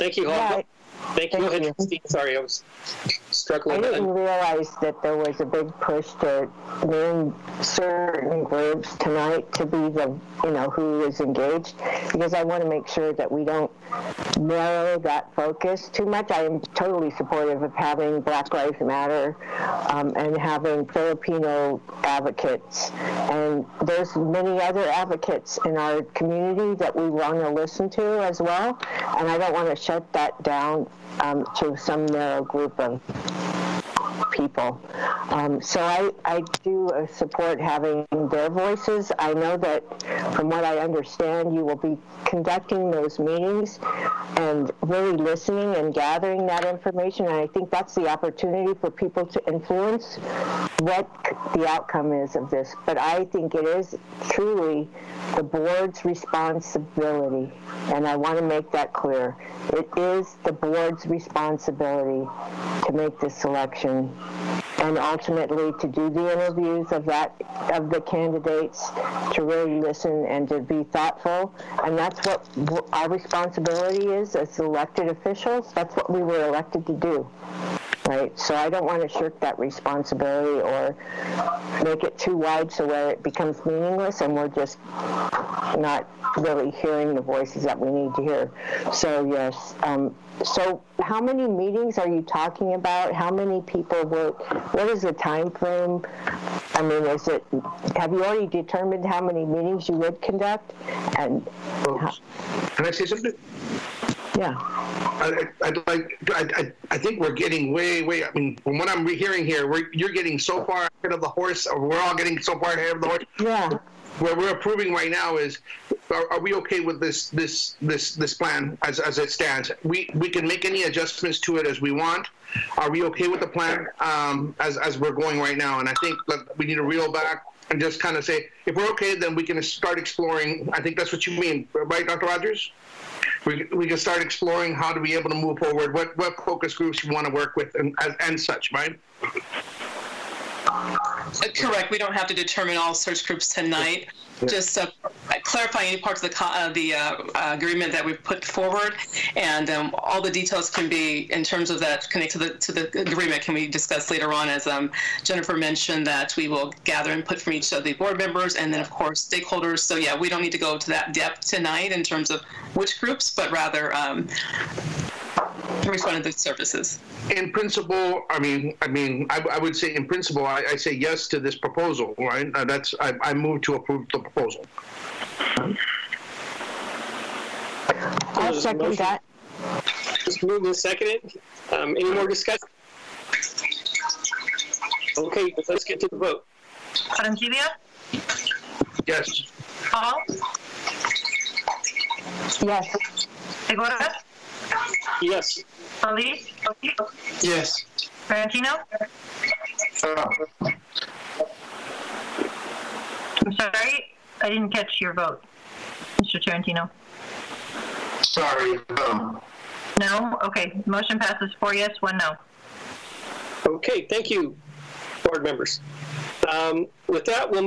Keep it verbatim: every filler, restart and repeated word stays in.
Thank you, Yeah, Holger. Thank you. Go thank ahead, you. Christine. Sorry, I was struggling. I with didn't that. realize that there was a big push to name certain groups tonight to be the, you know, who is engaged, because I want to make sure that we don't narrow that focus too much. I am totally supportive of having Black Lives Matter um, and having Filipino advocates. And there's many other advocates in our community that we want to listen to as well. And I don't want to shut that down um, to some narrow group of people. Um, so I, I do uh, support having their voices. I know that from what I understand, you will be conducting those meetings and really listening and gathering that information. And I think that's the opportunity for people to influence what the outcome is of this. But I think it is truly the board's responsibility, and I want to make that clear. It is the board's responsibility to make this selection and ultimately to do the interviews of that of the candidates, to really listen and to be thoughtful. And that's what our responsibility is as elected officials. That's what we were elected to do. Right, so I don't want to shirk that responsibility or make it too wide so where it becomes meaningless and we're just not really hearing the voices that we need to hear. So yes, um, so how many meetings are you talking about? How many people will, what is the time frame? I mean, is it, have you already determined how many meetings you would conduct? And well, how, can I say something? Yeah. I, I'd like. I, I, I think we're getting way, way. I mean, from what I'm hearing here, we're, you're getting so far ahead of the horse, or we're all getting so far ahead of the horse. Yeah. What we're approving right now is, are, are we okay with this, this, this, this plan as, as it stands? We, we can make any adjustments to it as we want. Are we okay with the plan um, as, as we're going right now? And I think that we need to reel back and just kind of say, if we're okay, then we can start exploring. I think that's what you mean, right, Doctor Rogers? We, we can start exploring how to be able to move forward, what, what focus groups you want to work with and, and, and such, right? Correct. We don't have to determine all search groups tonight. Yeah. Just uh, clarifying any parts of the uh, the uh, uh, agreement that we've put forward, and um, all the details can be in terms of that connect to the to the agreement. Can we discuss later on, as um, Jennifer mentioned, that we will gather input from each of the board members and then of course stakeholders. So yeah, we don't need to go to that depth tonight in terms of which groups, but rather um, respond to the services. In principle, I mean, I mean, I, I would say in principle, I, I say yes to this proposal, right? Uh, that's I, I move to approve the proposal. I'll second that. Just moved and seconded. Um, any more discussion? Okay, let's get to the vote. Arencibia? Yes. Hall? Yes. Segura? Yes. Solis? Yes. Ferrantino? Uh, I'm sorry, I didn't catch your vote, Mister Tarantino. sorry. Um, No? Okay. Motion passes four yes, one no. Okay, thank you, board members. Um, with that, we'll